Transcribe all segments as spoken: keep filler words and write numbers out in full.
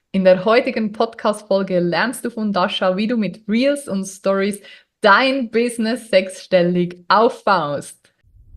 In der heutigen Podcast-Folge lernst du von Dasha, wie du mit Reels und Stories dein Business sechsstellig aufbaust.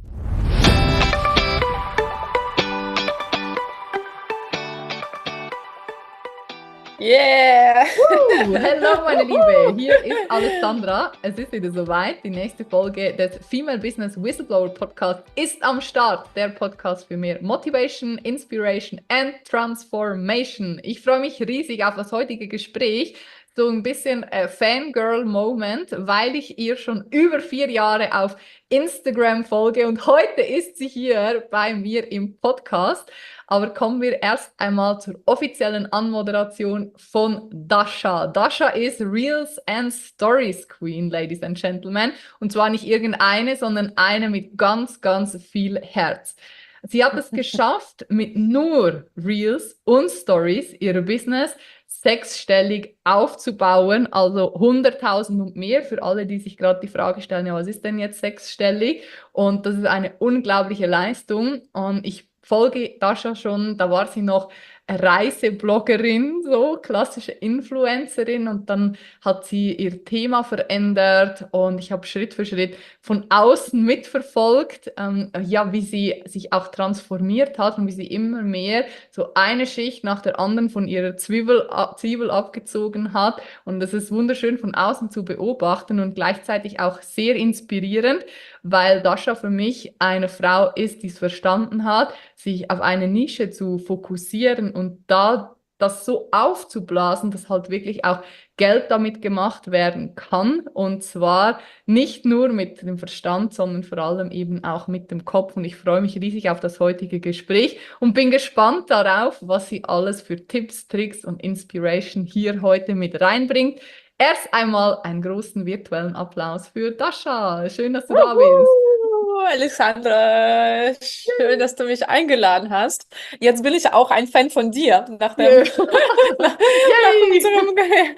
Yeah! Uh, hello meine Liebe, hier ist Alessandra. Es ist wieder soweit. Die nächste Folge des Female Business Whistleblower Podcast ist am Start. Der Podcast für mehr Motivation, Inspiration and Transformation. Ich freue mich riesig auf das heutige Gespräch. So ein bisschen äh, Fangirl-Moment, weil ich ihr schon über vier Jahre auf Instagram folge und heute ist sie hier bei mir im Podcast. Aber kommen wir erst einmal zur offiziellen Anmoderation von Dasha. Dasha ist Reels and Stories Queen, Ladies and Gentlemen. Und zwar nicht irgendeine, sondern eine mit ganz, ganz viel Herz. Sie hat es geschafft, mit nur Reels und Stories ihr Business sechsstellig aufzubauen, also hunderttausend und mehr für alle, die sich gerade die Frage stellen, ja, was ist denn jetzt sechsstellig? Und das ist eine unglaubliche Leistung und ich folge Dasha schon, da war sie noch Reisebloggerin, so klassische Influencerin und dann hat sie ihr Thema verändert und ich habe Schritt für Schritt von außen mitverfolgt, ähm, ja, wie sie sich auch transformiert hat und wie sie immer mehr so eine Schicht nach der anderen von ihrer Zwiebel, Zwiebel abgezogen hat und das ist wunderschön von außen zu beobachten und gleichzeitig auch sehr inspirierend, weil Dasha für mich eine Frau ist, die es verstanden hat, sich auf eine Nische zu fokussieren und da das so aufzublasen, dass halt wirklich auch Geld damit gemacht werden kann und zwar nicht nur mit dem Verstand, sondern vor allem eben auch mit dem Kopf und ich freue mich riesig auf das heutige Gespräch und bin gespannt darauf, was sie alles für Tipps, Tricks und Inspiration hier heute mit reinbringt. Erst einmal einen großen virtuellen Applaus für Dasha. Schön, dass du da bist. Wuhu, Alexandra, schön, dass du mich eingeladen hast. Jetzt bin ich auch ein Fan von dir, nach dem, Yeah. nach, nach Yay! unserem,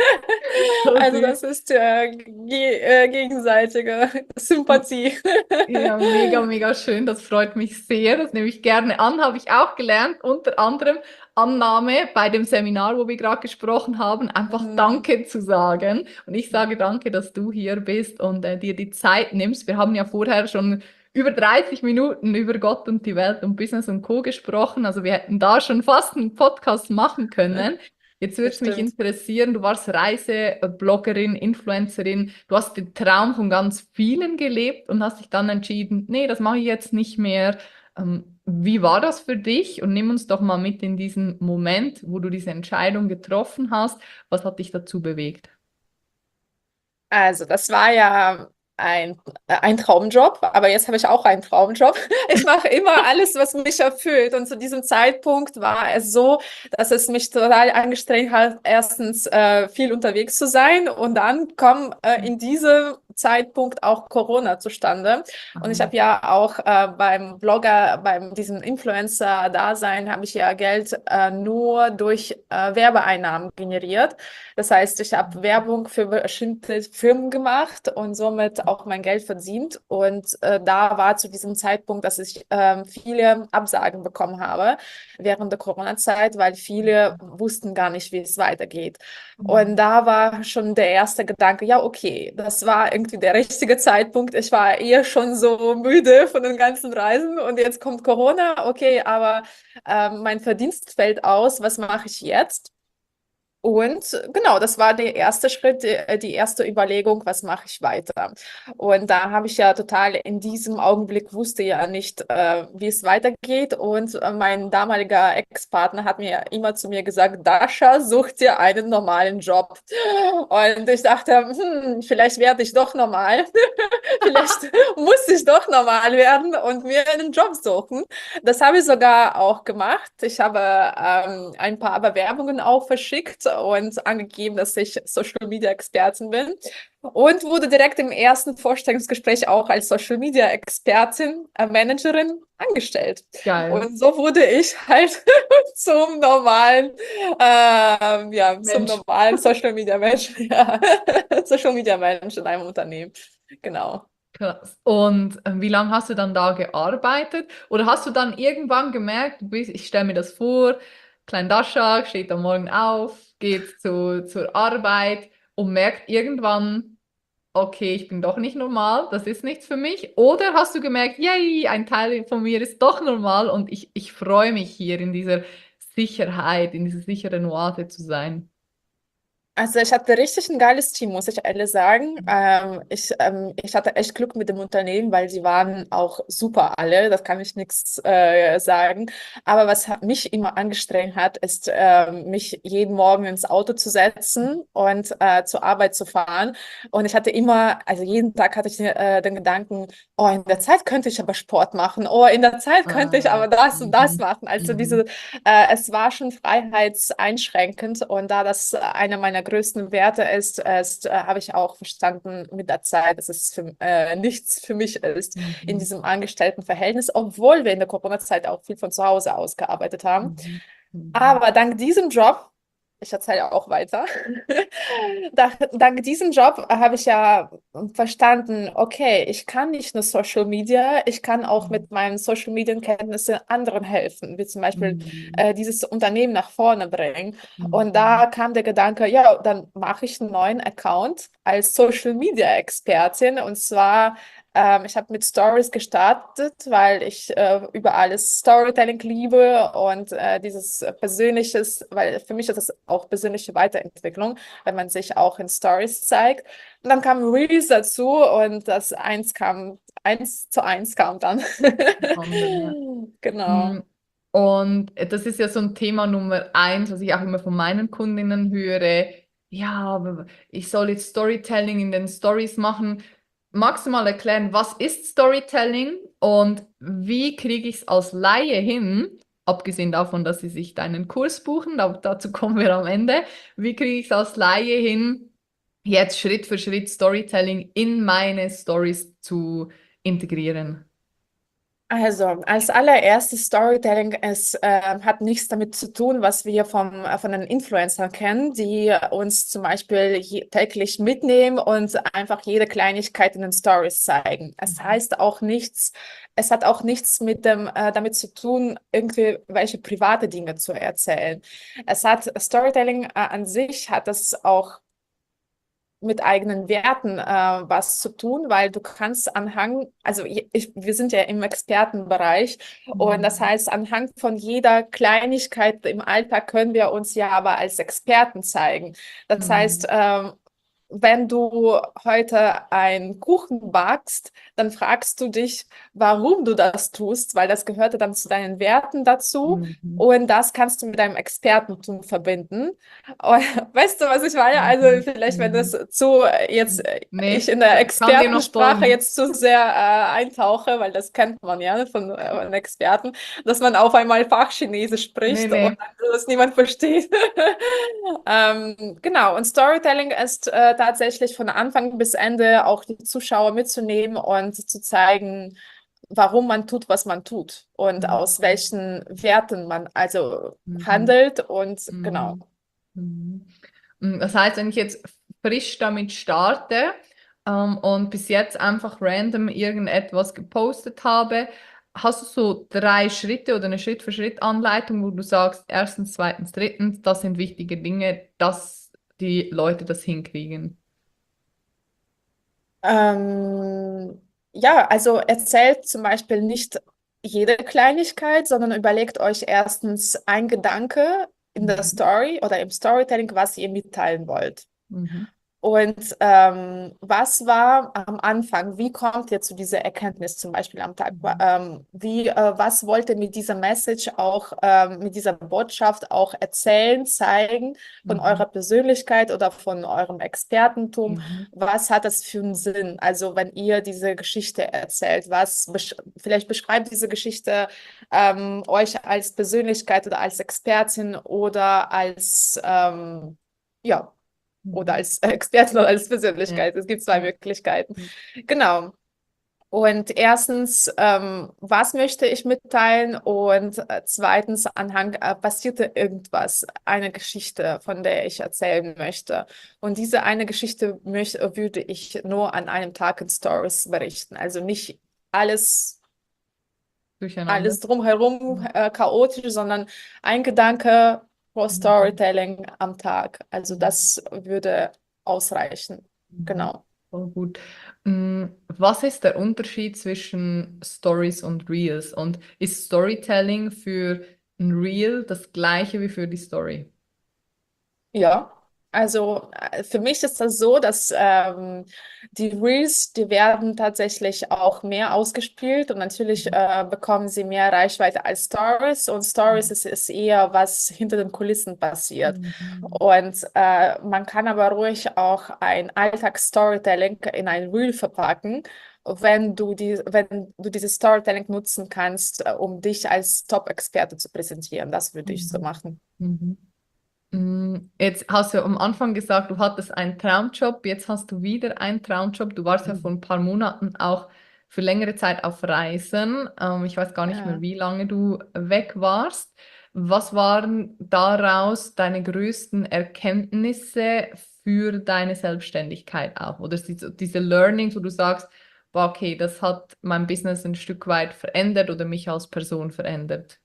So also süß. das ist äh, ge äh, gegenseitige Sympathie. Ja, mega, mega schön. Das freut mich sehr. Das nehme ich gerne an. Habe ich auch gelernt. Unter anderem Annahme bei dem Seminar, wo wir gerade gesprochen haben, einfach Mhm. Danke zu sagen. Und ich sage Danke, dass du hier bist und äh, dir die Zeit nimmst. Wir haben ja vorher schon über dreißig Minuten über Gott und die Welt und Business und Co. gesprochen. Also wir hätten da schon fast einen Podcast machen können. Jetzt würde Das es mich stimmt. interessieren, du warst Reisebloggerin, Influencerin, du hast den Traum von ganz vielen gelebt und hast dich dann entschieden, nee, das mache ich jetzt nicht mehr. Ähm, wie war das für dich? Und nimm uns doch mal mit in diesen Moment, wo du diese Entscheidung getroffen hast. Was hat dich dazu bewegt? Also, das war ja ein, äh, ein Traumjob, aber jetzt habe ich auch einen Traumjob. Ich mache immer alles, was mich erfüllt. Und zu diesem Zeitpunkt war es so, dass es mich total angestrengt hat, erstens äh, viel unterwegs zu sein und dann kam äh, in diesem Zeitpunkt auch Corona zustande. Und ich Ah, habe ja auch äh, beim Blogger, beim diesem Influencer-Dasein, habe ich ja Geld äh, nur durch äh, Werbeeinnahmen generiert. Das heißt, ich habe Werbung für bestimmte Firmen gemacht und somit auch mein Geld verdient. Und äh, da war zu diesem Zeitpunkt, dass ich ähm, viele Absagen bekommen habe während der Corona-Zeit, weil viele wussten gar nicht, wie es weitergeht. Und da war schon der erste Gedanke, ja, okay, das war irgendwie der richtige Zeitpunkt. Ich war eher schon so müde von den ganzen Reisen und jetzt kommt Corona, okay, aber äh, mein Verdienst fällt aus. Was mache ich jetzt? Und genau, das war der erste Schritt, die, die erste Überlegung, was mache ich weiter? Und da habe ich ja total in diesem Augenblick wusste ja nicht, äh, wie es weitergeht. Und äh, mein damaliger Ex-Partner hat mir immer zu mir gesagt, Dasha, such dir einen normalen Job. Und ich dachte, hm, vielleicht werde ich doch normal. Vielleicht muss ich doch normal werden und mir einen Job suchen. Das habe ich sogar auch gemacht. Ich habe ähm, ein paar Bewerbungen auch verschickt und angegeben, dass ich Social Media Expertin bin und wurde direkt im ersten Vorstellungsgespräch auch als Social Media Expertin, äh, Managerin angestellt. geil. Und so wurde ich halt zum normalen, ähm, ja, zum Mensch. normalen Social Media Mensch, ja, Social Media Mensch in einem Unternehmen. Genau. Krass. Und äh, wie lange hast du dann da gearbeitet? Oder hast du dann irgendwann gemerkt, du bist, ich stelle mir das vor, Klein Dascha steht am Morgen auf, geht zu, zur Arbeit und merkt irgendwann, okay, ich bin doch nicht normal, das ist nichts für mich. Oder hast du gemerkt, yay, ein Teil von mir ist doch normal und ich, ich freue mich hier in dieser Sicherheit, in dieser sicheren Oase zu sein? Also ich hatte richtig ein geiles Team, muss ich ehrlich sagen. Ähm, ich, ähm, ich hatte echt Glück mit dem Unternehmen, weil sie waren auch super alle, das kann ich nichts äh, sagen. Aber was hat mich immer angestrengt hat, ist, ähm, mich jeden Morgen ins Auto zu setzen und äh, zur Arbeit zu fahren. Und ich hatte immer, also jeden Tag hatte ich äh, den Gedanken, oh, in der Zeit könnte ich aber Sport machen, oh, in der Zeit könnte ich Ah, aber das und das mhm, machen. Also diese mhm, äh, es war schon freiheitseinschränkend und da das einer meiner größten Werte ist, ist äh, habe ich auch verstanden mit der Zeit, dass es für, äh, nichts für mich ist in mhm, diesem Angestelltenverhältnis, obwohl wir in der Corona-Zeit auch viel von zu Hause aus gearbeitet haben. mhm, mhm, Aber dank diesem Job, ich erzähle auch weiter, dank, dank diesem Job habe ich ja verstanden, okay, ich kann nicht nur Social Media, ich kann auch mhm, mit meinen Social Media Kenntnissen anderen helfen, wie zum Beispiel mhm, äh, dieses Unternehmen nach vorne bringen. Und mhm, da kam der Gedanke, ja, dann mache ich einen neuen Account als Social Media Expertin und zwar ähm, ich habe mit Stories gestartet, weil ich äh, über alles Storytelling liebe und äh, dieses Persönliches, weil für mich ist es auch persönliche Weiterentwicklung, wenn man sich auch in Stories zeigt. Und dann kam Reels dazu und das eins kam, eins zu eins kam dann. andere. Genau. Mm, Und das ist ja so ein Thema Nummer eins, was ich auch immer von meinen Kundinnen höre. Ja, aber ich soll jetzt Storytelling in den Stories machen. Magst du mal erklären, was ist Storytelling und wie kriege ich es als Laie hin, abgesehen davon, dass sie sich deinen Kurs buchen, aber dazu kommen wir am Ende. Wie kriege ich es als Laie hin, jetzt Schritt für Schritt Storytelling in meine Stories zu integrieren? Also, als allererstes Storytelling ist, äh, hat nichts damit zu tun, was wir vom, äh, von den Influencern kennen, die uns zum Beispiel je, täglich mitnehmen und einfach jede Kleinigkeit in den Stories zeigen. Es Mhm. heißt auch nichts, es hat auch nichts mit dem, äh, damit zu tun, irgendwie welche private Dinge zu erzählen. Es hat Storytelling, äh, an sich hat es auch mit eigenen Werten äh, was zu tun, weil du kannst anhand, also ich, wir sind ja im Expertenbereich und das Mhm. heißt, anhand von jeder Kleinigkeit im Alltag können wir uns ja aber als Experten zeigen. Das heißt, Mhm. ähm, wenn du heute einen Kuchen backst, dann fragst du dich, warum du das tust, weil das gehörte dann zu deinen Werten dazu Mhm. und das kannst du mit deinem Expertentum verbinden. Und, weißt du, was ich meine? Also Mhm. vielleicht, wenn das Mhm. zu äh, jetzt äh, ich Nee, in der kann dir noch Expertensprache folgen. jetzt zu sehr äh, eintauche, weil das kennt man ja von, äh, von Experten, dass man auf einmal Fachchinesisch Nee, spricht und nee. das niemand versteht. Ähm, genau, und Storytelling ist äh, tatsächlich von Anfang bis Ende auch die Zuschauer mitzunehmen und zu zeigen, warum man tut, was man tut und aus Mhm. welchen Werten man also Mhm. handelt und genau. Mhm. Mhm. Mhm. Das heißt, wenn ich jetzt frisch damit starte ähm, und bis jetzt einfach random irgendetwas gepostet habe, hast du so drei Schritte oder eine Schritt-für-Schritt-Anleitung, wo du sagst, erstens, zweitens, drittens, das sind wichtige Dinge, dass die Leute das hinkriegen. Ähm, ja, also erzählt zum Beispiel nicht jede Kleinigkeit, sondern überlegt euch erstens ein Gedanke in der Mhm. Story oder im Storytelling, was ihr mitteilen wollt. Mhm. Und ähm, was war am Anfang? Wie kommt ihr zu dieser Erkenntnis zum Beispiel am Tag? Wa- Mhm. Ähm, wie, äh, was wollt ihr mit dieser Message auch, ähm, mit dieser Botschaft auch erzählen, zeigen von eurer Mhm. Persönlichkeit oder von eurem Expertentum? Mhm. Was hat das für einen Sinn? Also wenn ihr diese Geschichte erzählt, was besch vielleicht beschreibt diese Geschichte ähm, euch als Persönlichkeit oder als Expertin oder als ähm, ja oder Mhm. als Expertin oder als Ja. Persönlichkeit. Es gibt zwei Ja. Möglichkeiten. Genau. Und erstens, ähm, was möchte ich mitteilen? Und äh, zweitens, anhand äh, passierte irgendwas, eine Geschichte, von der ich erzählen möchte. Und diese eine Geschichte möch würde ich nur an einem Tag in Stories berichten. Also nicht alles Durcheinander. alles drumherum äh, chaotisch, sondern ein Gedanke pro Mhm. Storytelling am Tag. Also Mhm. das würde ausreichen. Mhm. Genau. Voll gut. Mm, Was ist der Unterschied zwischen Stories und Reels? Und ist Storytelling für ein Reel das gleiche wie für die Story? Ja, also äh, für mich ist das so, dass ähm, die Reels, die werden tatsächlich auch mehr ausgespielt und natürlich Mhm. äh, bekommen sie mehr Reichweite als Stories und Stories ist, ist eher, was hinter den Kulissen passiert. Mhm. Und äh, man kann aber ruhig auch ein Alltags-Storytelling in ein Reel verpacken, wenn du die, wenn du dieses Storytelling nutzen kannst, äh, um dich als Top-Experte zu präsentieren. Das würde ich so Mhm. machen. Mhm. Mm, Jetzt hast du am Anfang gesagt, du hattest einen Traumjob, jetzt hast du wieder einen Traumjob. Du warst ja vor ein paar Monaten auch für längere Zeit auf Reisen. Ähm, ich weiß gar nicht mehr, Ja. wie lange du weg warst. Was waren daraus deine größten Erkenntnisse für deine Selbstständigkeit auch? Oder diese, diese Learnings, wo du sagst, boah, okay, das hat mein Business ein Stück weit verändert oder mich als Person verändert?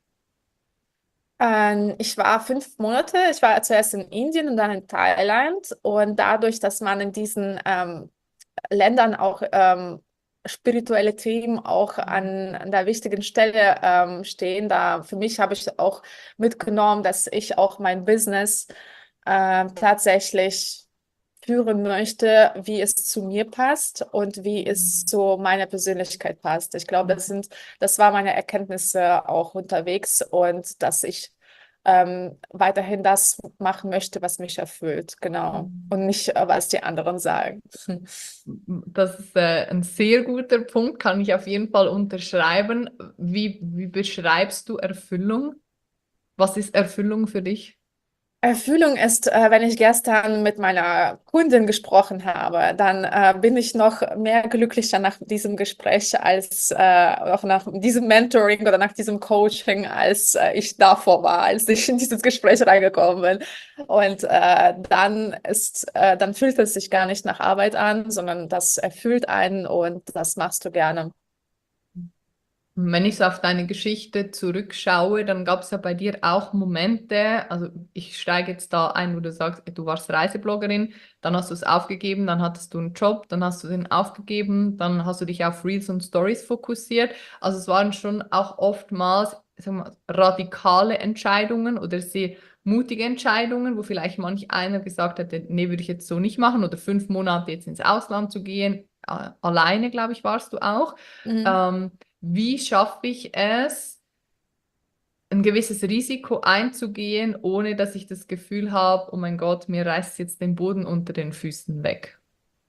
Ähm, ich war fünf Monate, ich war zuerst in Indien und dann in Thailand. Und dadurch, dass man in diesen ähm, Ländern auch ähm, spirituelle Themen auch an, an der wichtigen Stelle ähm, stehen, da für mich habe ich auch mitgenommen, dass ich auch mein Business ähm, tatsächlich führen möchte, wie es zu mir passt und wie es zu meiner Persönlichkeit passt. Ich glaube, das sind, das war meine Erkenntnisse auch unterwegs und dass ich ähm, weiterhin das machen möchte, was mich erfüllt, genau. Mhm. Und nicht, äh, was die anderen sagen. Das ist äh, ein sehr guter Punkt, kann ich auf jeden Fall unterschreiben. Wie, wie beschreibst du Erfüllung? Was ist Erfüllung für dich? Erfüllung ist, äh, wenn ich gestern mit meiner Kundin gesprochen habe, dann äh, bin ich noch mehr glücklicher nach diesem Gespräch als äh, auch nach diesem Mentoring oder nach diesem Coaching, als äh, ich davor war, als ich in dieses Gespräch reingekommen bin. Und äh, dann ist, äh, dann fühlt es sich gar nicht nach Arbeit an, sondern das erfüllt einen und das machst du gerne. Wenn ich so auf deine Geschichte zurückschaue, dann gab es ja bei dir auch Momente, also ich steige jetzt da ein, wo du sagst, du warst Reisebloggerin, dann hast du es aufgegeben, dann hattest du einen Job, dann hast du den aufgegeben, dann hast du dich auf Reels und Stories fokussiert. Also es waren schon auch oftmals, sagen wir, radikale Entscheidungen oder sehr mutige Entscheidungen, wo vielleicht manch einer gesagt hätte, nee, würde ich jetzt so nicht machen oder fünf Monate jetzt ins Ausland zu gehen. Äh, alleine, glaube ich, warst du auch. Mhm. Ähm, Wie schaffe ich es, ein gewisses Risiko einzugehen, ohne dass ich das Gefühl habe, oh mein Gott, mir reißt jetzt den Boden unter den Füßen weg?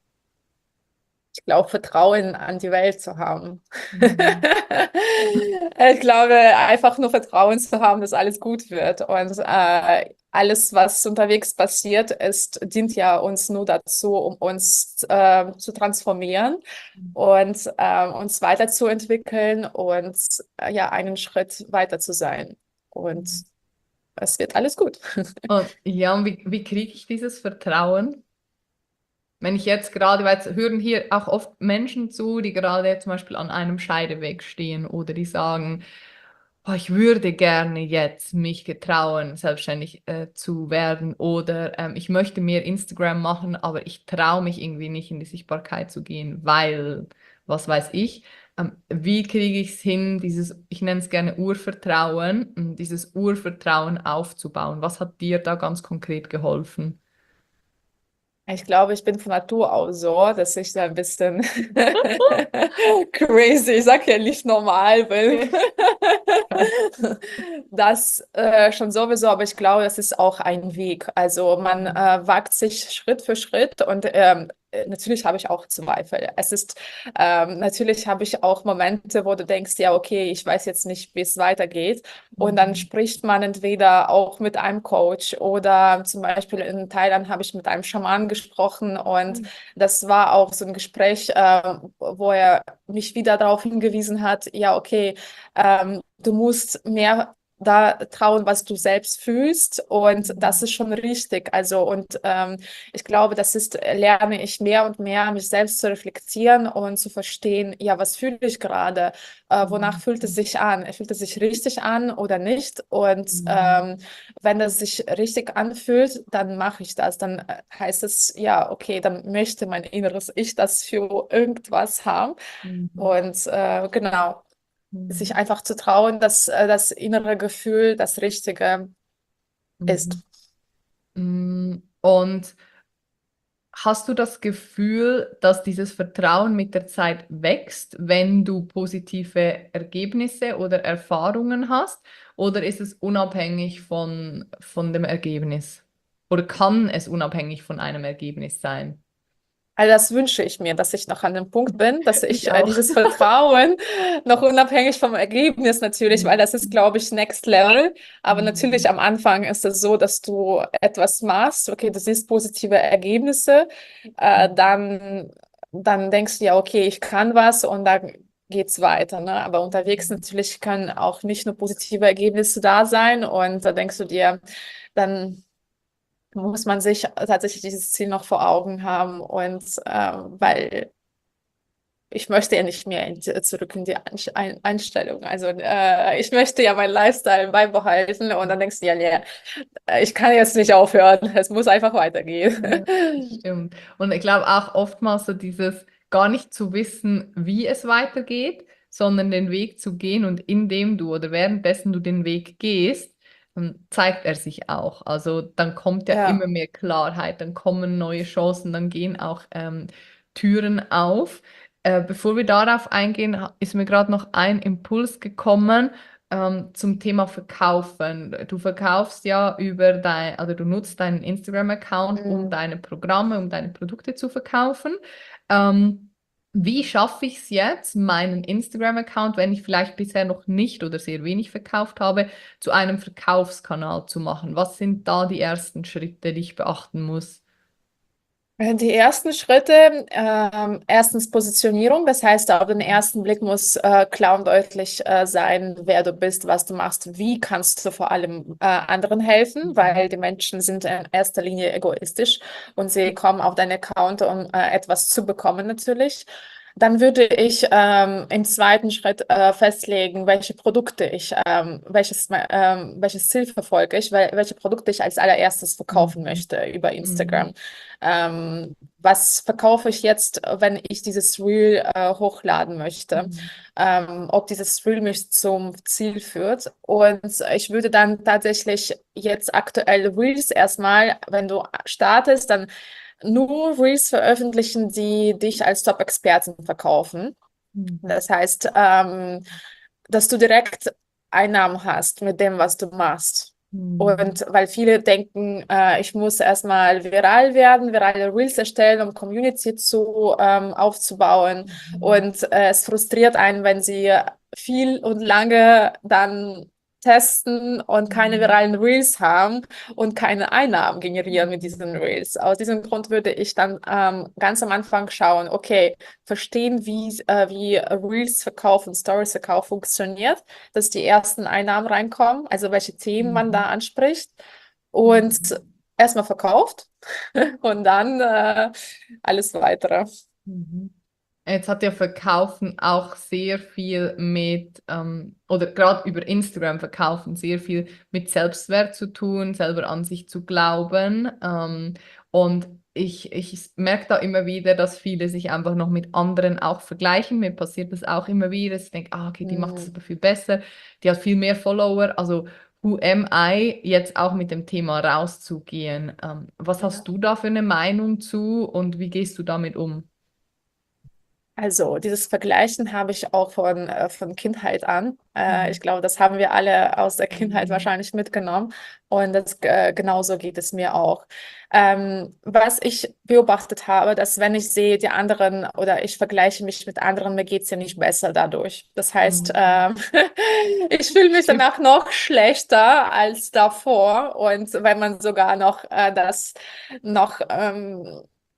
Ich glaube, Vertrauen an die Welt zu haben. Mhm. Ich glaube, einfach nur Vertrauen zu haben, dass alles gut wird. Und äh, alles, was unterwegs passiert ist, dient ja uns nur dazu, um uns äh, zu transformieren und äh, uns weiterzuentwickeln und äh, ja, einen Schritt weiter zu sein. Und es wird alles gut. Und ja, und wie, wie kriege ich dieses Vertrauen? Wenn ich jetzt gerade, weil es hören hier auch oft Menschen zu, die gerade zum Beispiel an einem Scheideweg stehen oder die sagen, oh, ich würde gerne jetzt mich getrauen, selbstständig äh, zu werden oder ähm, ich möchte mehr Instagram machen, aber ich traue mich irgendwie nicht in die Sichtbarkeit zu gehen, weil, was weiß ich, ähm, wie kriege ich es hin, dieses, ich nenne es gerne Urvertrauen, ähm, dieses Urvertrauen aufzubauen? Was hat dir da ganz konkret geholfen? Ich glaube, ich bin von Natur aus so, dass ich da ein bisschen crazy, ich sag ja nicht normal bin. Das äh, schon sowieso, aber ich glaube, das ist auch ein Weg. Also man äh, wagt sich Schritt für Schritt und ähm, äh, natürlich habe ich auch Zweifel. Es ist, ähm, natürlich habe ich auch Momente, wo du denkst, ja, okay, ich weiß jetzt nicht, wie es weitergeht. Und dann Mhm. spricht man entweder auch mit einem Coach oder zum Beispiel in Thailand habe ich mit einem Schaman gesprochen und das war auch so ein Gespräch, äh, wo er mich wieder darauf hingewiesen hat, ja, okay, ähm, du musst mehr da trauen, was du selbst fühlst und das Mhm. ist schon richtig. Also und ähm, ich glaube, das ist, lerne ich mehr und mehr, mich selbst zu reflektieren und zu verstehen, ja, was fühle ich gerade? Äh, wonach fühlt es Mhm. sich an? Fühlt es sich richtig an oder nicht? Und Mhm. ähm, wenn es sich richtig anfühlt, dann mache ich das. Dann äh, heißt es, ja, okay, dann möchte mein inneres Ich das für irgendwas haben. Mhm. Und äh, genau, sich Mhm. einfach zu trauen, dass äh, das innere Gefühl das Richtige ist. Mhm. Mm, Und hast du das Gefühl, dass dieses Vertrauen mit der Zeit wächst, wenn du positive Ergebnisse oder Erfahrungen hast? Oder ist es unabhängig von, von dem Ergebnis? Oder kann es unabhängig von einem Ergebnis sein? Also das wünsche ich mir, dass ich noch an dem Punkt bin, dass Ich ich äh, auch. dieses Vertrauen noch unabhängig vom Ergebnis natürlich, weil Mhm. das ist, glaube ich, Next Level. Aber Mhm. natürlich am Anfang ist es so, dass du etwas machst, okay, du siehst positive Ergebnisse, äh, dann, dann denkst du ja, okay, ich kann was und dann geht's weiter, ne? Aber unterwegs natürlich können auch nicht nur positive Ergebnisse da sein und da denkst du dir, dann muss man sich tatsächlich dieses Ziel noch vor Augen haben und ähm, weil ich möchte ja nicht mehr in, zurück in die Einsch- Ein Einstellung. Also äh, ich möchte ja meinen Lifestyle beibehalten und dann denkst du ja, nee, äh, ich kann jetzt nicht aufhören, es muss einfach weitergehen. Ja, das stimmt. Und ich glaube auch oftmals so dieses gar nicht zu wissen, wie es weitergeht, sondern den Weg zu gehen und indem du oder währenddessen du den Weg gehst, dann zeigt er sich auch. Also dann kommt ja immer Ja. mehr Klarheit, dann kommen neue Chancen, dann gehen auch ähm, Türen auf. Äh, bevor wir darauf eingehen, ha- ist mir gerade noch ein Impuls gekommen ähm, zum Thema Verkaufen. Du verkaufst ja über dein, also du nutzt deinen Instagram-Account, um Mm. deine Programme, um deine Produkte zu verkaufen. Ähm, Wie schaffe ich es jetzt, meinen Instagram-Account, wenn ich vielleicht bisher noch nicht oder sehr wenig verkauft habe, zu einem Verkaufskanal zu machen? Was sind da die ersten Schritte, die ich beachten muss? Äh, Die ersten Schritte, ähm, erstens Positionierung, das heißt, auf den Mhm. ersten Blick muss äh, klar und deutlich äh, sein, wer du bist, was du machst, wie kannst du vor allem äh, anderen helfen, weil Mhm. die Menschen sind in erster Linie egoistisch und sie kommen auf deinen Account, um äh, etwas zu bekommen natürlich. Dann würde ich ähm, im zweiten Schritt äh, festlegen, welche Produkte ich, ähm, welches, ähm, welches Ziel verfolge ich, weil, welche Produkte ich als allererstes verkaufen Mhm. möchte über Mhm. Instagram. Ähm, was verkaufe ich jetzt, wenn ich dieses Reel äh, hochladen möchte? Mhm. Ähm, ob dieses Reel mich zum Ziel führt. Und ich würde dann tatsächlich jetzt aktuell Reels erstmal, wenn du startest, dann nur Reels veröffentlichen, die dich als Top-Experten verkaufen. Mhm. Das heißt, ähm, dass du direkt Einnahmen hast mit dem, was du machst. Mhm. Und weil viele denken, äh, ich muss erstmal viral werden, virale Reels erstellen, um Community zu ähm, aufzubauen. Mhm. Und äh, es frustriert einen, wenn sie viel und lange dann testen und keine Mhm. viralen Reels haben und keine Einnahmen generieren mit Mhm. diesen Reels. Aus diesem Grund würde ich dann ähm, ganz am Anfang schauen, okay, verstehen, wie, äh, wie Reels-Verkauf und Stories-Verkauf funktioniert, dass die ersten Einnahmen reinkommen, also welche Themen man da Mhm. anspricht und Mhm. erstmal verkauft und dann äh, alles weitere. Mhm. Jetzt hat ja Verkaufen auch sehr viel mit, ähm, oder gerade über Instagram verkaufen sehr viel mit Selbstwert zu tun, selber an sich zu glauben. Ähm, und ich, ich merke da immer wieder, dass viele sich einfach noch mit anderen auch vergleichen. Mir passiert das auch immer wieder. Ich denke, ah, okay, die macht es Hm. aber viel besser, die hat viel mehr Follower. Also, who am I, jetzt auch mit dem Thema rauszugehen? Ähm, was hast Ja. du da für eine Meinung zu und wie gehst du damit um? Also, dieses Vergleichen habe ich auch von, äh, von Kindheit an. Äh, ich Mhm. glaube, das haben wir alle aus der Kindheit Mhm. wahrscheinlich mitgenommen. Und das, äh, genauso geht es mir auch. Ähm, was ich beobachtet habe, dass wenn ich sehe, die anderen oder ich vergleiche mich mit anderen, mir geht es ja nicht besser dadurch. Das heißt, Mhm. ähm, ich fühle mich Stimmt. danach noch schlechter als davor. Und wenn man sogar noch äh, das noch ähm,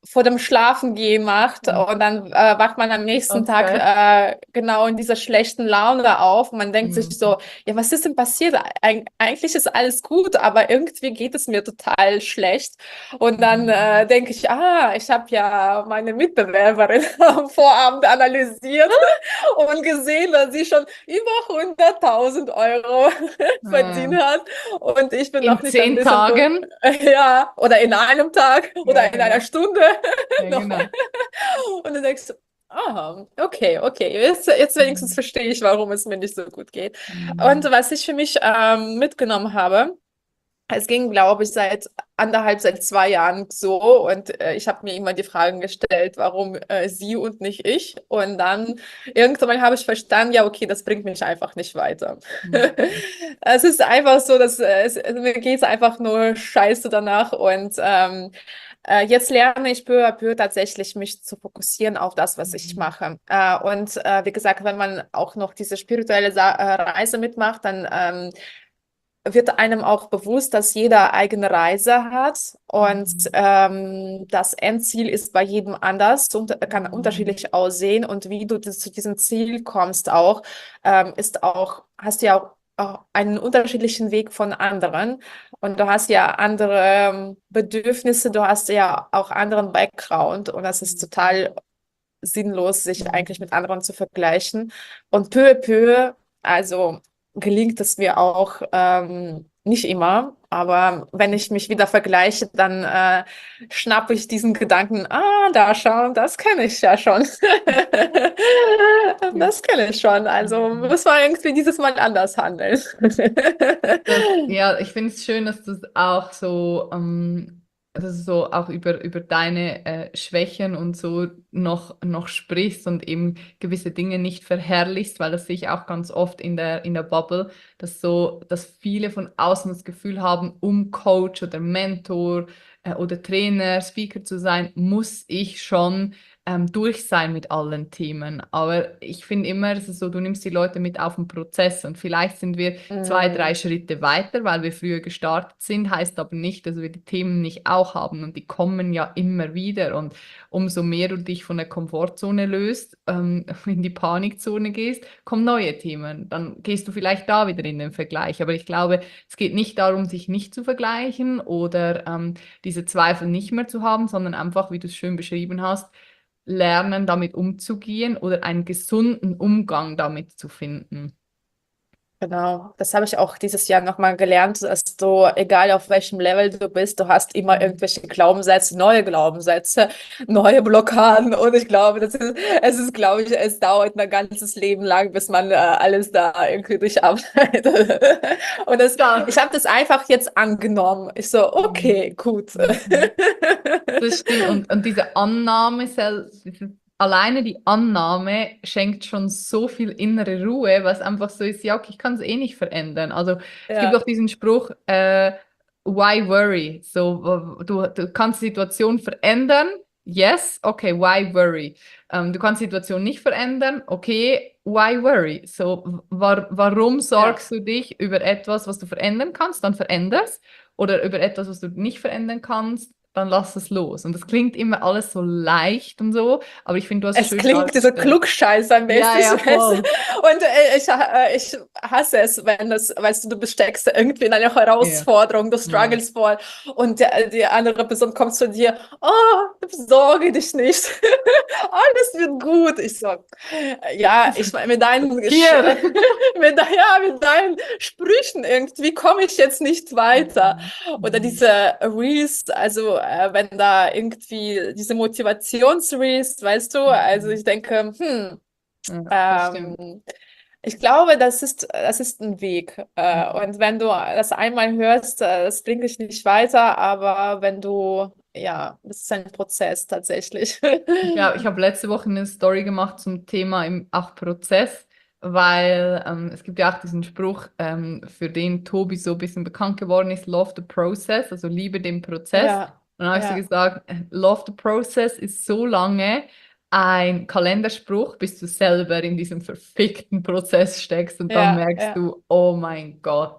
vor dem Schlafengehen macht und dann äh, wacht man am nächsten Tag Okay. äh, genau in dieser schlechten Laune auf. Und man denkt sich Mhm. so, ja, was ist denn passiert? Eig eigentlich ist alles gut, aber irgendwie geht es mir total schlecht. Und dann äh, Mhm. denke ich, ah, ich habe ja meine Mitbewerberin am Vorabend analysiert und gesehen, dass sie schon über hunderttausend Euro verdient Ja. hat. Und ich bin noch In nicht an zehn diesem Punkt. Tagen? Ja, oder in einem Tag Ja, oder in einer genau. Stunde Ja, noch. genau. Und dann denkst du, ah, okay, okay, jetzt, jetzt wenigstens Mhm. verstehe ich, warum es mir nicht so gut geht. Und Mhm. was ich für mich ähm, mitgenommen habe, es ging, glaube ich, seit anderthalb, seit zwei Jahren so und äh, ich habe mir immer die Fragen gestellt, warum äh, sie und nicht ich. Und dann irgendwann habe ich verstanden, ja, okay, das bringt mich einfach nicht weiter. Mhm. Es ist einfach so, dass äh, es, also mir geht es einfach nur scheiße danach und ähm, äh, jetzt lerne ich peu à peu tatsächlich mich zu fokussieren auf das, was ich Mhm. mache. Äh, und äh, wie gesagt, wenn man auch noch diese spirituelle Sa äh, Reise mitmacht, dann ähm, wird einem auch bewusst, dass jeder eigene Reise hat und Mhm. ähm, das Endziel ist bei jedem anders und kann Mhm. unterschiedlich aussehen und wie du das, zu diesem Ziel kommst auch, ähm, ist auch, hast du ja auch, auch einen unterschiedlichen Weg von anderen und du hast ja andere ähm, Bedürfnisse, du hast ja auch anderen Background und das ist total sinnlos, sich eigentlich Mhm. mit anderen zu vergleichen. Und peu à peu, also gelingt es mir auch ähm, nicht immer, aber wenn ich mich wieder vergleiche, dann äh, schnappe ich diesen Gedanken, ah, da schauen, das kenne ich ja schon. Ja. Das kenne ich schon. Also Mhm. muss man irgendwie dieses Mal anders handeln. Das, ja, ich finde es schön, dass du es auch so, ähm, dass du so auch über, über deine äh, Schwächen und so noch, noch sprichst und eben gewisse Dinge nicht verherrlichst, weil das sehe ich auch ganz oft in der, in der Bubble, dass so, dass viele von außen das Gefühl haben, um Coach oder Mentor äh, oder Trainer, Speaker zu sein, muss ich schon ähm, durch sein mit allen Themen. Aber ich finde immer, es ist so, du nimmst die Leute mit auf den Prozess und vielleicht sind wir zwei, drei Mm, Schritte weiter, weil wir früher gestartet sind, heißt aber nicht, dass wir die Themen nicht auch haben und die kommen ja immer wieder und umso mehr du dich von der Komfortzone löst, ähm, in die Panikzone gehst, kommen neue Themen. Dann gehst du vielleicht da wieder in den Vergleich. Aber ich glaube, es geht nicht darum, sich nicht zu vergleichen oder ähm, diese Zweifel nicht mehr zu haben, sondern einfach, wie du es schön beschrieben hast, lernen, damit umzugehen oder einen gesunden Umgang damit zu finden. Genau, das habe ich auch dieses Jahr nochmal gelernt, dass du, egal auf welchem Level du bist, du hast immer Mhm. irgendwelche Glaubenssätze, neue Glaubenssätze, neue Blockaden und ich glaube, das ist, es ist, glaube ich, es dauert ein ganzes Leben lang, bis man äh, alles da irgendwie durcharbeitet. Und das, ich Ja. habe das einfach jetzt angenommen. Ich so, Mhm. okay, gut. Mhm. Das stimmt. Und, und diese Annahme, sel- diese, alleine die Annahme schenkt schon so viel innere Ruhe, was einfach so ist, ja, okay, ich kann es eh nicht verändern. Also es gibt auch Ja, diesen Spruch, äh, why worry? So, w- du, du kannst die Situation verändern, yes, okay, why worry? Ähm, du kannst die Situation nicht verändern, okay, why worry? So, wa warum ja. sorgst du dich über etwas, was du verändern kannst, dann veränderst, oder über etwas, was du nicht verändern kannst, dann lass es los. Und das klingt immer alles so leicht und so, aber ich finde, du hast Es schön klingt diese dargestellt. Ja, Klugscheißer-mäßig, ja, weißt du? voll. Und äh, ich, äh, ich hasse es, wenn das, weißt du, du besteckst irgendwie in eine Ja, Herausforderung, du ja. struggles voll und der, die andere Person kommt zu dir, oh, sorge dich nicht, alles wird gut. Ich so, ja, ich meine, mit deinen, Sch- Hier. mit, de- ja, mit deinen Sprüchen irgendwie komme ich jetzt nicht weiter. Mhm. Oder Mhm. diese Reels, also äh, wenn da irgendwie diese Motivationsreels, weißt du, also Mhm. ich denke, hm, Ja, das stimmt. ähm, ich glaube, das ist, das ist ein Weg. Äh, Mhm. und wenn du das einmal hörst, äh, das bringt dich nicht weiter, aber wenn du, ja, das ist ein Prozess tatsächlich. Ich glaube, ich habe letzte Woche eine Story gemacht zum Thema im auch Prozess, weil ähm, es gibt ja auch diesen Spruch, ähm, für den Tobi so ein bisschen bekannt geworden ist, Love the Process, also liebe den Prozess. Ja, Und dann habe ich so ja, gesagt, Love the Process ist so lange ein Kalenderspruch, bis du selber in diesem verfickten Prozess steckst und dann ja, merkst ja. du, oh mein Gott.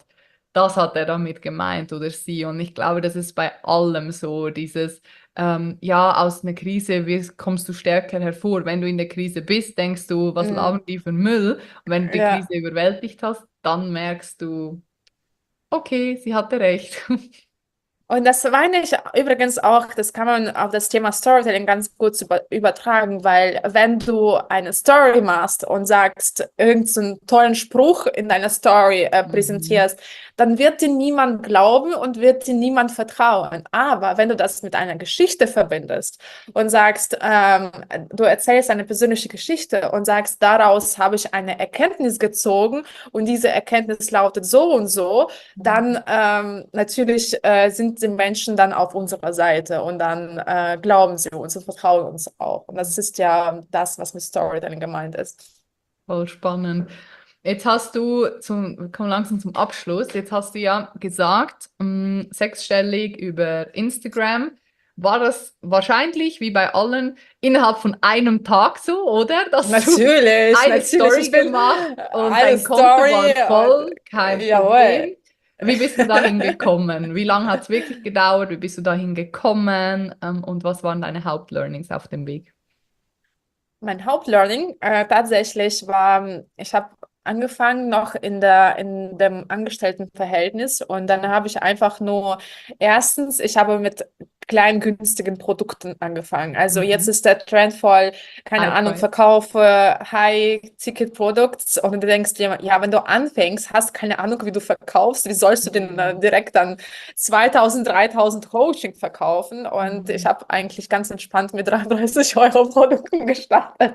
das hat er damit gemeint oder sie. Und ich glaube, das ist bei allem so, dieses, ähm, ja, aus einer Krise wirst, kommst du stärker hervor. Wenn du in der Krise bist, denkst du, was Mm, labern die für Müll? Und wenn du die ja. Krise überwältigt hast, dann merkst du, okay, sie hatte recht. Und das meine ich übrigens auch, das kann man auf das Thema Storytelling ganz gut über, übertragen, weil wenn du eine Story machst und sagst, irgendeinen tollen Spruch in deiner Story äh, Mhm. präsentierst, dann wird dir niemand glauben und wird dir niemand vertrauen. Aber wenn du das mit einer Geschichte verbindest und sagst, ähm, du erzählst eine persönliche Geschichte und sagst, daraus habe ich eine Erkenntnis gezogen und diese Erkenntnis lautet so und so, dann ähm, natürlich äh, sind die Menschen dann auf unserer Seite und dann äh, glauben sie uns und vertrauen uns auch. Und das ist ja das, was mit Storytelling gemeint ist. Voll spannend. Jetzt hast du, zum, wir kommen langsam zum Abschluss, jetzt hast du ja gesagt, mh, sechsstellig über Instagram. War das wahrscheinlich, wie bei allen, innerhalb von einem Tag so, oder? Dass du Natürlich, eine natürlich. Story Ich bin gemacht und eine dein Konto Story war voll, und kein jawohl. Problem. Wie bist du dahin gekommen? Wie lange hat es wirklich gedauert? Wie bist du dahin gekommen? Ähm, und was waren deine Hauptlearnings auf dem Weg? Mein Hauptlearning äh, tatsächlich war, ich habe angefangen noch in der in dem Angestelltenverhältnis und dann habe ich einfach nur erstens, ich habe mit kleinen günstigen Produkten angefangen. Also jetzt Mhm. ist der Trend voll, keine High Ahnung, Price. verkaufe High-Ticket-Products und du denkst dir, ja, wenn du anfängst, hast keine Ahnung, wie du verkaufst, wie sollst du den äh, Mhm. direkt dann zweitausend, dreitausend Coaching verkaufen? Und ich Mhm. habe eigentlich ganz entspannt mit dreiunddreißig Euro Produkten gestartet.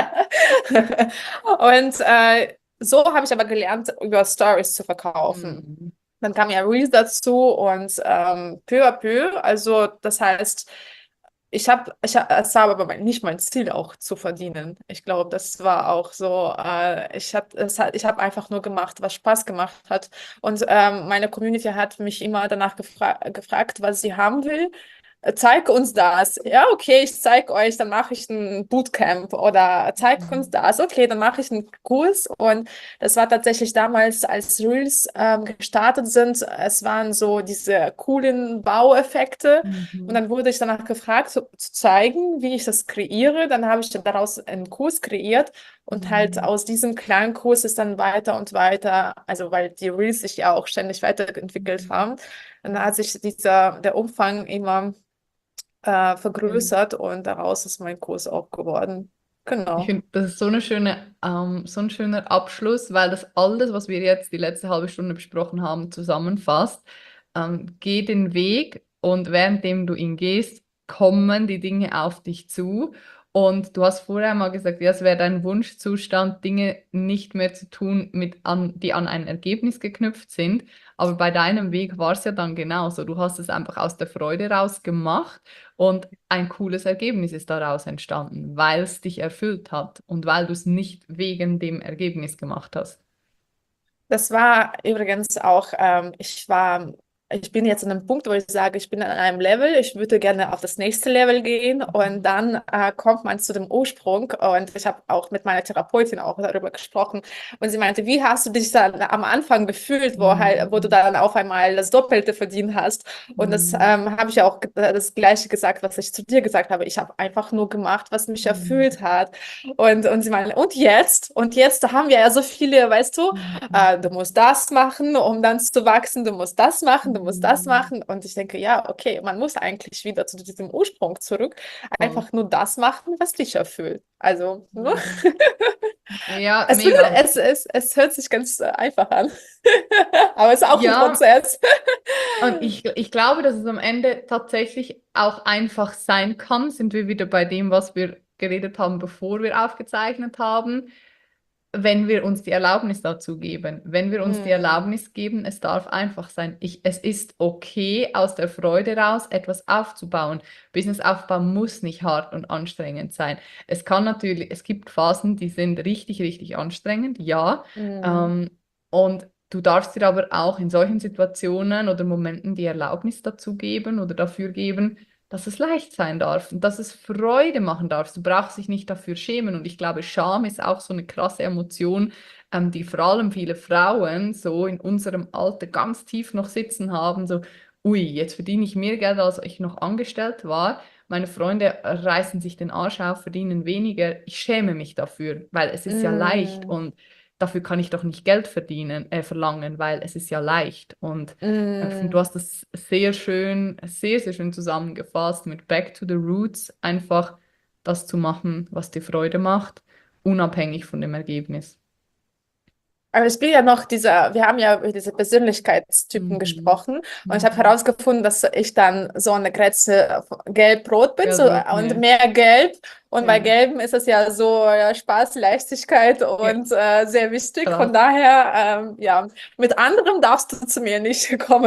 Und äh, so habe ich aber gelernt, über Stories zu verkaufen. Mhm. Dann kam ja Reels dazu und ähm, peu à peu, also das heißt, ich habe, ich, hab- es war aber mein- nicht mein Ziel auch zu verdienen. Ich glaube, das war auch so, äh, ich habe es hat, ich habe einfach nur gemacht, was Spaß gemacht hat. Und ähm, meine Community hat mich immer danach gefra gefragt, was sie haben will. Äh, Zeig uns das. Ja, okay, ich zeige euch, dann mache ich ein Bootcamp oder zeig uns Mhm. das. Okay, dann mache ich einen Kurs. Und das war tatsächlich damals, als Reels ähm, gestartet sind, es waren so diese coolen Baueffekte. Und Mhm. dann wurde ich danach gefragt, zu, zu zeigen, wie ich das kreiere. Dann habe ich daraus einen Kurs kreiert und halt Mhm. aus diesem kleinen Kurs ist dann weiter und weiter, also weil die Reels sich ja auch ständig weiterentwickelt Mhm. haben, dann hat sich dieser, der Umfang immer äh, Schön. vergrößert und daraus ist mein Kurs auch geworden. Ich Genau. finde, das ist so eine schöne, ähm, so ein schöner Abschluss, weil das alles, was wir jetzt die letzte halbe Stunde besprochen haben, zusammenfasst. Ähm, geh den Weg und währenddem du ihn gehst, kommen die Dinge auf dich zu. Und du hast vorher mal gesagt, ja, es wäre dein Wunschzustand, Dinge nicht mehr zu tun, mit an, die an ein Ergebnis geknüpft sind. Aber bei deinem Weg war es ja dann genauso. Du hast es einfach aus der Freude raus gemacht. Und ein cooles Ergebnis ist daraus entstanden, weil es dich erfüllt hat und weil du es nicht wegen dem Ergebnis gemacht hast. Das war übrigens auch, ähm, ich war, ich bin jetzt an einem Punkt, wo ich sage, ich bin an einem Level, ich würde gerne auf das nächste Level gehen und Mhm. dann äh, kommt man zu dem Ursprung und ich habe auch mit meiner Therapeutin auch darüber gesprochen und sie meinte, wie hast du dich dann am Anfang gefühlt, wo halt, wo du Mhm. dann auf einmal das Doppelte verdient hast und das Mhm. ähm, habe ich auch ge- das Gleiche gesagt, was ich zu dir gesagt habe. Ich habe einfach nur gemacht, was mich erfüllt hat und, und sie meinte, und jetzt? Und jetzt, da haben wir ja so viele, weißt du, Mhm. äh, du musst das machen, um dann zu wachsen, du musst das machen, du musst das Mhm. machen. Und ich denke, ja, okay, man muss eigentlich wieder zu diesem Ursprung zurück, Voll. einfach nur das machen, was dich erfüllt. Also, ne? Mhm. Ja, Es, will, mega. es, es, es hört sich ganz äh, einfach an, aber es ist auch ein Ja, Prozess. und ich, ich glaube, dass es am Ende tatsächlich auch einfach sein kann. Sind wir wieder bei dem, was wir geredet haben, bevor wir aufgezeichnet haben. Wenn wir uns die Erlaubnis dazu geben, wenn wir uns die Mm, Erlaubnis geben, es darf einfach sein. Ich, es ist okay, aus der Freude raus etwas aufzubauen. Businessaufbau muss nicht hart und anstrengend sein. Es kann natürlich, es gibt Phasen, die sind richtig, richtig anstrengend, ja. mm. Ähm, und du darfst dir aber auch in solchen Situationen oder Momenten die Erlaubnis dazu geben oder dafür geben, dass es leicht sein darf und dass es Freude machen darf. Du brauchst dich nicht dafür schämen. Und ich glaube, Scham ist auch so eine krasse Emotion, ähm, die vor allem viele Frauen so in unserem Alter ganz tief noch sitzen haben. So, ui, jetzt verdiene ich mehr Geld, als ich noch angestellt war. Meine Freunde reißen sich den Arsch auf, verdienen weniger. Ich schäme mich dafür, weil es ist ja leicht Mm, und dafür kann ich doch nicht Geld verdienen, äh, verlangen, weil es ist ja leicht. Und äh, ich finde, du mm. hast das sehr schön, sehr, sehr schön zusammengefasst mit Back to the Roots, einfach das zu machen, was dir Freude macht, unabhängig von dem Ergebnis. Aber es gibt ja noch diese, wir haben ja über diese Persönlichkeitstypen Mhm. gesprochen und ich habe Mhm. herausgefunden, dass ich dann so eine Grenze gelb-rot bin so, Gelb-rot, und ne? mehr gelb. Und bei Ja, Gelben ist es ja so ja, Spaß, Leichtigkeit ja, und äh, sehr wichtig. Von krass. daher, ähm, ja, mit anderem darfst du zu mir nicht kommen.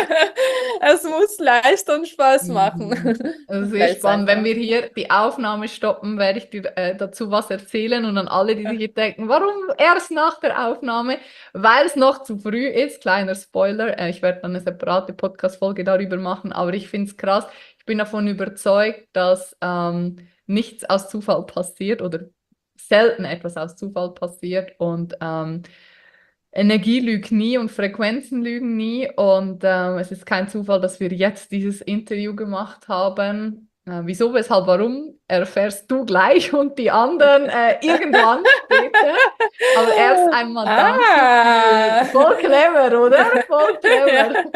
Es muss leicht und Spaß machen. Mhm. Also sehr Leicht spannend. sein Wenn darf. wir hier die Aufnahme stoppen, werde ich dir äh, dazu was erzählen und an alle, die sich jetzt denken, warum erst nach der Aufnahme? Weil es noch zu früh ist. Kleiner Spoiler, äh, ich werde dann eine separate Podcast-Folge darüber machen, aber ich finde es krass. Ich bin davon überzeugt, dass ähm, nichts aus Zufall passiert oder selten etwas aus Zufall passiert und ähm, Energie lügt nie und Frequenzen lügen nie. Und ähm, es ist kein Zufall, dass wir jetzt dieses Interview gemacht haben. Äh, wieso, weshalb, warum, erfährst du gleich und die anderen äh, irgendwann später. Aber erst einmal danke für... Ah. Voll clever, oder? Voll Ja. clever.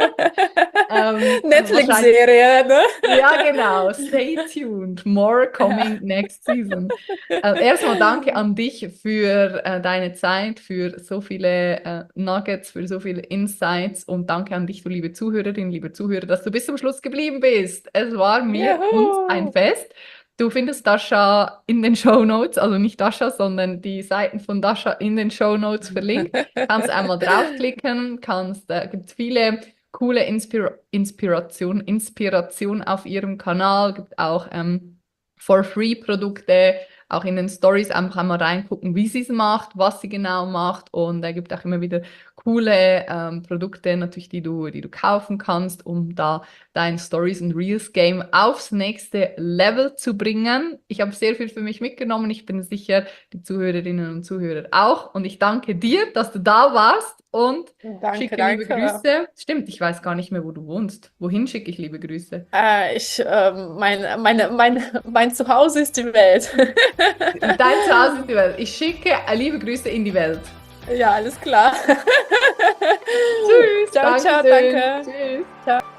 ähm, wahrscheinlich... Netflix-Serie, ne? Ja, genau. Stay tuned. More coming next season. Äh, erstmal danke an dich für äh, deine Zeit, für so viele äh, Nuggets, für so viele Insights und danke an dich, du liebe Zuhörerin, liebe Zuhörer, dass du bis zum Schluss geblieben bist. Es war mir uns ein Juhu. Fest. Du findest Dasha in den Shownotes, also nicht Dasha, sondern die Seiten von Dasha in den Shownotes verlinkt. Kannst einmal draufklicken, kannst, äh, gibt viele coole Inspira Inspiration, Inspiration auf ihrem Kanal, gibt auch ähm, For-Free-Produkte, auch in den Stories einfach einmal reingucken, wie sie es macht, was sie genau macht und er gibt auch immer wieder coole ähm, Produkte natürlich, die du, die du kaufen kannst, um da dein Stories und Reels Game aufs nächste Level zu bringen. Ich habe sehr viel für mich mitgenommen, ich bin sicher, die Zuhörerinnen und Zuhörer auch und ich danke dir, dass du da warst und Danke, schicke liebe danke. Grüße. Stimmt, ich weiß gar nicht mehr, wo du wohnst. Wohin schicke ich liebe Grüße? Äh, ich, ähm, mein, meine, mein, mein Zuhause ist die Welt. Dein Zuhause ist die Welt. Ich schicke liebe Grüße in die Welt. Ja, alles klar. Tschüss, Ciao, ciao, Dankeschön. danke. Tschüss. Ciao.